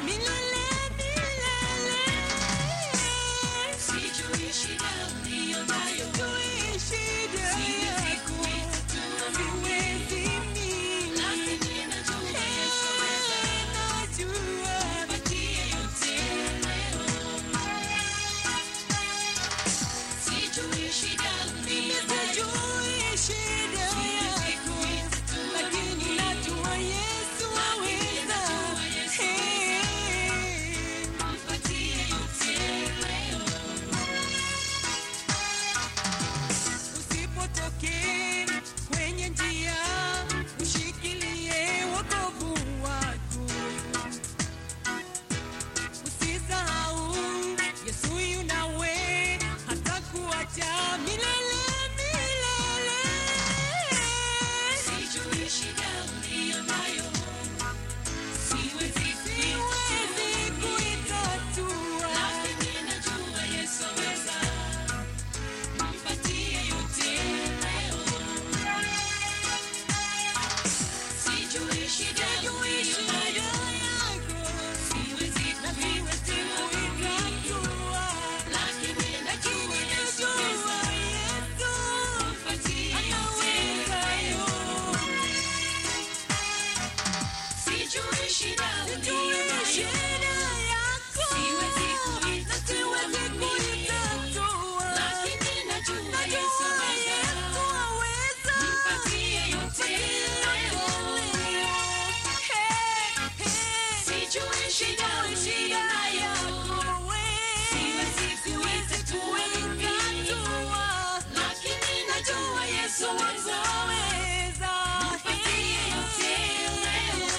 milele milele. Sijui shida ulionayo, sijui shida yako, siwezi mimi, lakini najua Yesu weza, najua nipatie yote leo. Sijui shida ulionayo, sijui shida yako, lakini najua Yesu weza, nipatie yote leo. Usipotoke kwenye njia, ushikilie wokovu wako. Usisahau Yesu yu nawe, hatakuacha milele milele. Sijui shida ulionayo, siwezi kuitatua, lakini najua Yesu weza, nipatie yote leo. Sijui shida ulionayo, siwezi kuitatua, lakini najua Yesu weza, nipatie yote leo. Sijui shida ulionayo, siwezi kuitatua, lakini najua Yesu weza, nipatie yote leo. Sijui shida ulionayo, siwezi kuitatua, lakini najua Yesu weza, nipatie yote leo.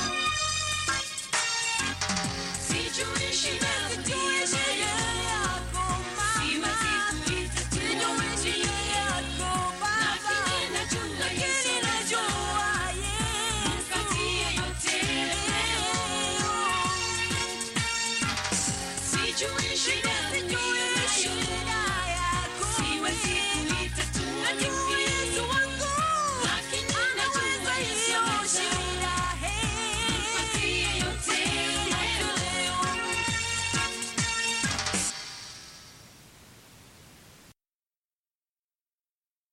Sijui shida ulionayo, siwezi kuitatua, lakini najua Yesu weza, nipatie yote leo. Sijui shida